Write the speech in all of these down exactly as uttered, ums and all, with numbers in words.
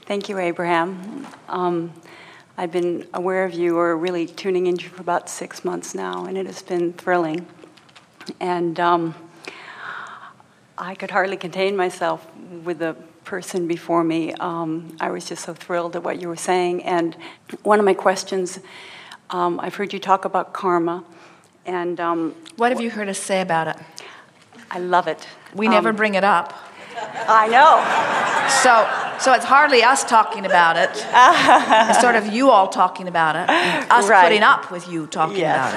Thank you, Abraham. Um, I've been aware of you, or really tuning into you for about six months now, and it has been thrilling. And um, I could hardly contain myself with the person before me. Um, I was just so thrilled at what you were saying. And one of my questions, um, I've heard you talk about karma. And um, what have you heard us say about it? I love it. We um, never bring it up. I know. So, so it's hardly us talking about it. It's sort of you all talking about it, and us right. putting up with you talking yes.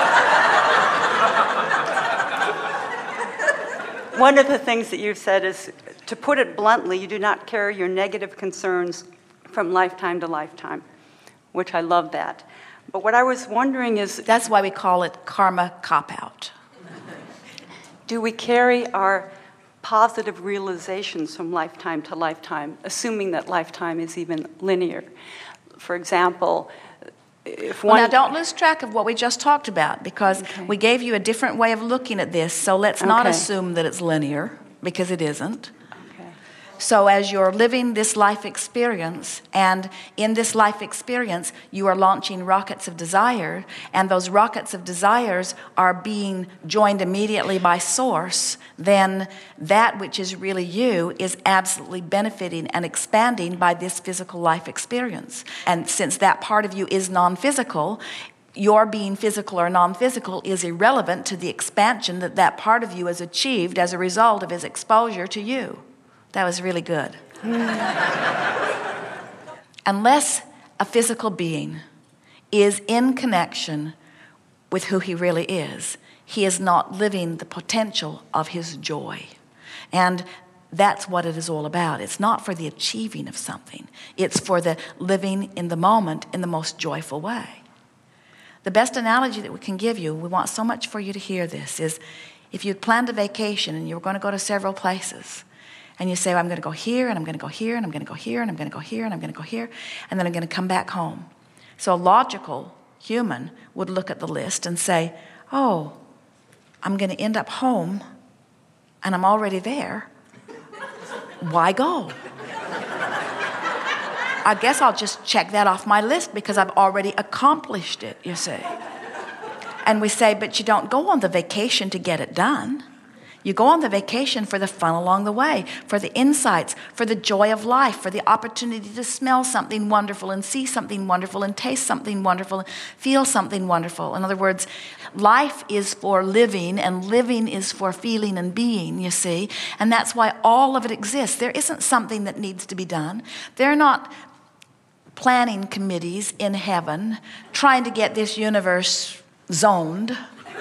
about it. One of the things that you've said is, to put it bluntly, you do not carry your negative concerns from lifetime to lifetime, which I love that. But what I was wondering is... That's why we call it karma cop-out. Do we carry our positive realizations from lifetime to lifetime, assuming that lifetime is even linear? For example, if one... Well, now, don't lose track of what we just talked about, because okay. we gave you a different way of looking at this, so let's okay. not assume that it's linear, because it isn't. So as you're living this life experience, and in this life experience, you are launching rockets of desire, and those rockets of desires are being joined immediately by Source, then that which is really you is absolutely benefiting and expanding by this physical life experience. And since that part of you is non-physical, your being physical or non-physical is irrelevant to the expansion that that part of you has achieved as a result of his exposure to you. That was really good. Unless a physical being is in connection with who he really is, he is not living the potential of his joy. And that's what it is all about. It's not for the achieving of something. It's for the living in the moment in the most joyful way. The best analogy that we can give you, we want so much for you to hear this, is if you'd planned a vacation and you were going to go to several places, and you say, well, I'm going to go here, and I'm going to go here, and I'm going to go here, and I'm going to go here, and I'm going to go here, and then I'm going to come back home. So a logical human would look at the list and say, oh, I'm going to end up home, and I'm already there. Why go? I guess I'll just check that off my list because I've already accomplished it, you see. And we say, but you don't go on the vacation to get it done. You go on the vacation for the fun along the way, for the insights, for the joy of life, for the opportunity to smell something wonderful and see something wonderful and taste something wonderful and feel something wonderful. In other words, life is for living, and living is for feeling and being, you see. And that's why all of it exists. There isn't something that needs to be done. They're not planning committees in heaven trying to get this universe zoned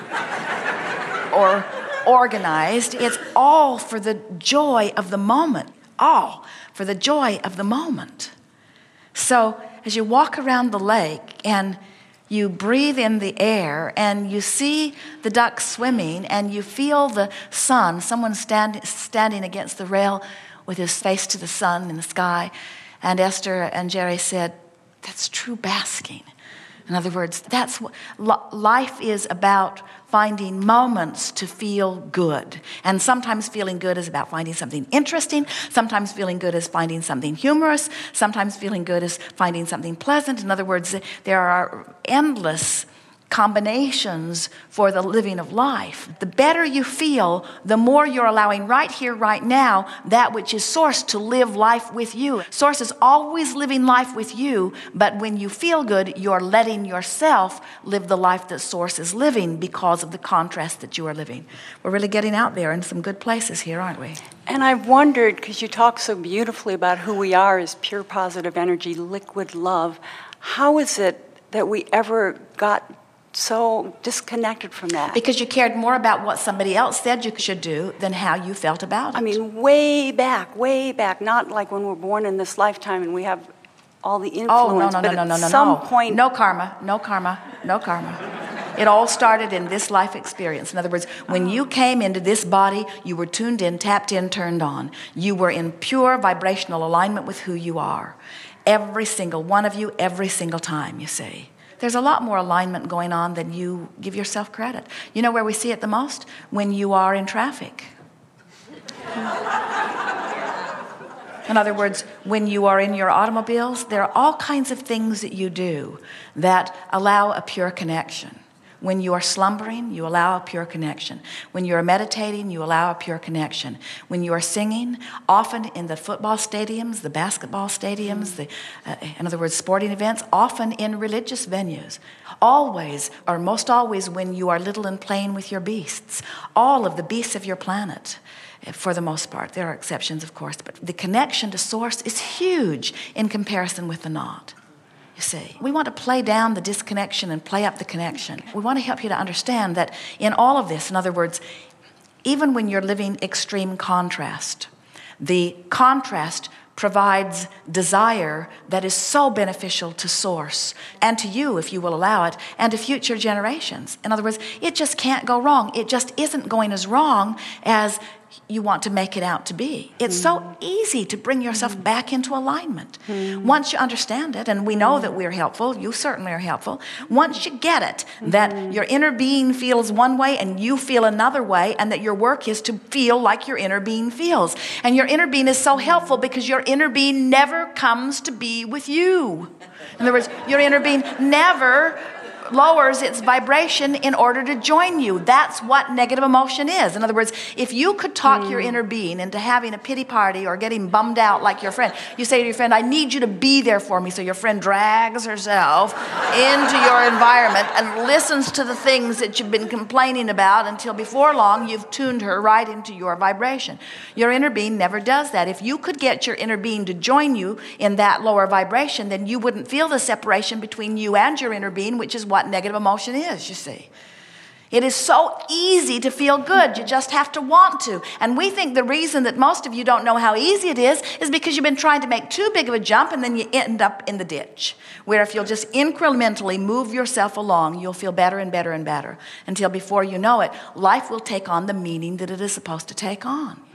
or organized. It's all for the joy of the moment. All for the joy of the moment. So as you walk around the lake and you breathe in the air and you see the ducks swimming and you feel the sun, someone stand, standing against the rail with his face to the sun in the sky, and Esther and Jerry said, that's true basking. In other words, that's what life is about, finding moments to feel good. And sometimes feeling good is about finding something interesting. Sometimes feeling good is finding something humorous. Sometimes feeling good is finding something pleasant. In other words, there are endless combinations for the living of life. The better you feel, the more you're allowing right here, right now, that which is Source to live life with you. Source is always living life with you, but when you feel good, you're letting yourself live the life that Source is living because of the contrast that you are living. We're really getting out there in some good places here, aren't we? And I've wondered, because you talk so beautifully about who we are as pure positive energy, liquid love, how is it that we ever got so disconnected from that? Because you cared more about what somebody else said you should do than how you felt about it. I mean, way back, way back, not like when we're born in this lifetime and we have all the influence. Oh, no, no, but no, no, no, at no, some no. point... No karma, no karma, no karma. It all started in this life experience. In other words, when you came into this body, you were tuned in, tapped in, turned on. You were in pure vibrational alignment with who you are. Every single one of you, every single time, you see. There's a lot more alignment going on than you give yourself credit. You know where we see it the most? When you are in traffic. In other words, when you are in your automobiles, there are all kinds of things that you do that allow a pure connection. When you are slumbering, you allow a pure connection. When you are meditating, you allow a pure connection. When you are singing, often in the football stadiums, the basketball stadiums, the, uh, in other words, sporting events, often in religious venues, always, or most always, when you are little and playing with your beasts, all of the beasts of your planet, for the most part. There are exceptions, of course, but the connection to Source is huge in comparison with the not. You see, we want to play down the disconnection and play up the connection. We want to help you to understand that in all of this, in other words, even when you're living extreme contrast, the contrast provides desire that is so beneficial to Source and to you, if you will allow it, and to future generations. In other words, it just can't go wrong. It just isn't going as wrong as you want to make it out to be. It's mm. so easy to bring yourself mm. back into alignment. Mm. Once you understand it, and we know mm. that we're helpful, you certainly are helpful, once you get it, mm-hmm. that your inner being feels one way and you feel another way, and that your work is to feel like your inner being feels. And your inner being is so helpful because your inner being never comes to be with you. In other words, your inner being never lowers its vibration in order to join you. That's what negative emotion is. In other words, if you could talk mm. your inner being into having a pity party or getting bummed out like your friend, you say to your friend, I need you to be there for me. So your friend drags herself into your environment and listens to the things that you've been complaining about until before long you've tuned her right into your vibration. Your inner being never does that. If you could get your inner being to join you in that lower vibration, then you wouldn't feel the separation between you and your inner being, which is what negative emotion is, you see. It is so easy to feel good. You just have to want to. And we think the reason that most of you don't know how easy it is is because you've been trying to make too big of a jump and then you end up in the ditch. Where if you'll just incrementally move yourself along, you'll feel better and better and better. Until before you know it, life will take on the meaning that it is supposed to take on.